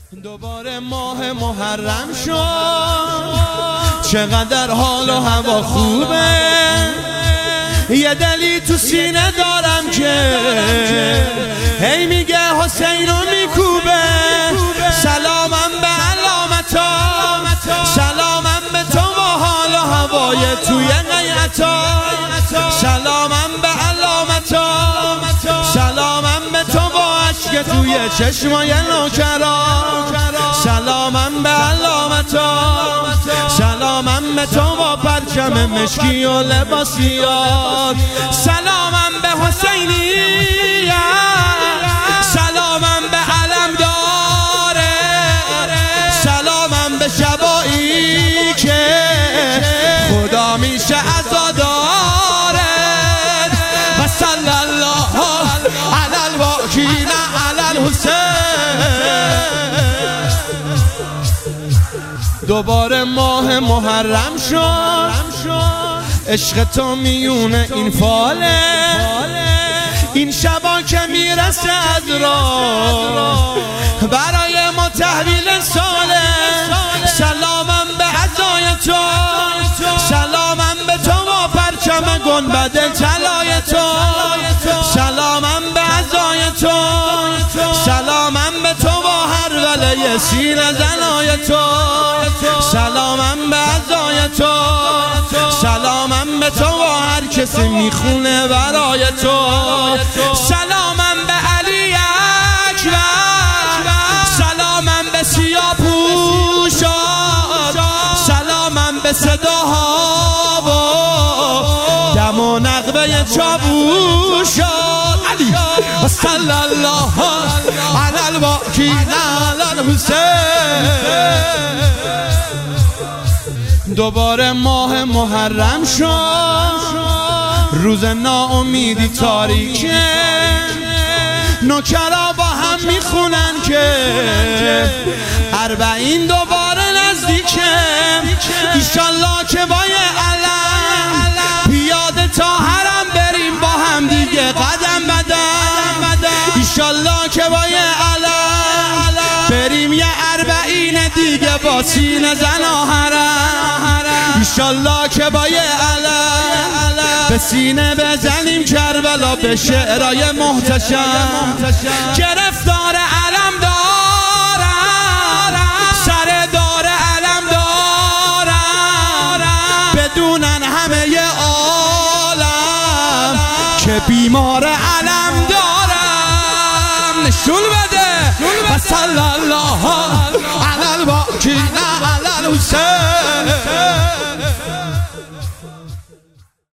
دوباره ماه محرم شد، چقدر حال و هوا خوبه. یه دلی تو سینه دارم که هی میگه حسین رو میکوبه. سلامم به علامتا، سلامم به تو و حال و هوای توی قیعتا. سلامم به علامتا، سلامم به تو با عشق توی چشمای نوکرا. سلامم به علامتا، سلامم به تو با پرچم مشکی و لباسیات. سلامم به حسینیت، سلامم به علم داره، سلامم به شبایی که خدا میشه عزاداره. و صلی الله علی الواکین علی الحسین. دوباره ماه محرم شد، عشق تو میونه این فاله. این شبا که میرسه از راه برای ما تحویل ساله. سلامم به عزای تو، سلامم به تو و پرچم گنبد طلای تو. سلامم به عزای تو، سلامم به تو و هر وله سیر زنای تو. سلامم به عزای تو، سلامم به تو و هر کسی میخونه برای تو. سلامم به علی اکبر، سلامم به سیاه‌پوشا، سلامم به صداها و دم و نغمه چاووشا. علی و صلی الله علی الواکین علی الحسین. دوباره ماه محرم شد، روز ناامیدی تاریکه. نوکرا با هم میخونن که 40 دوباره نزدیکه. ایشالله که با یه علم پیاده تا حرم بریم با هم دیگه قدم بدم. ایشالله که با یه علم بریم یه 40 دیگه با سینه زنا حرم. ایشالله که با یه علم به سینه بزنیم کربلا به شعرهای محتشم. گرفتار علم دارم، سر دار علم دارم، بدونن همه عالم که بیمار علم دارم. نشون بده. و صلی الله علی الواکین علی الحسین.